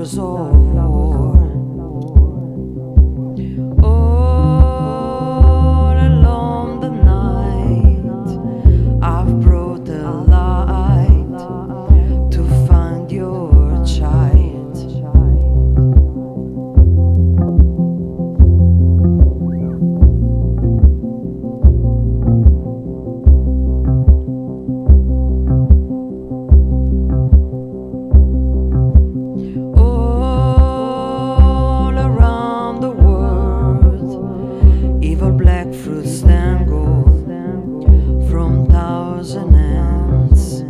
flowers of war. All along the night, I've brought the light to find your child. Black fruits dangle from thousand ends.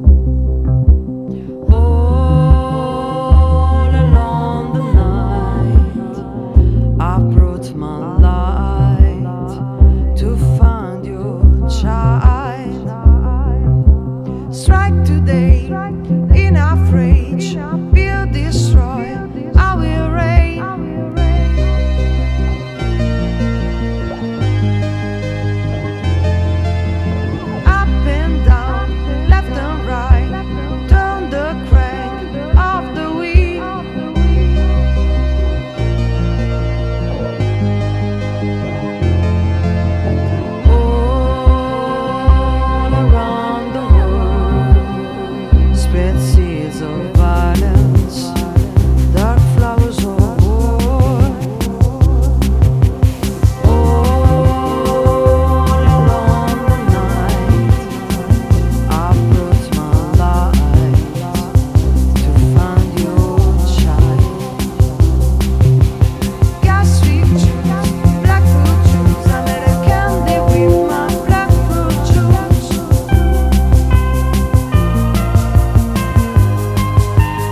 All along the night, I brought my light to find your child.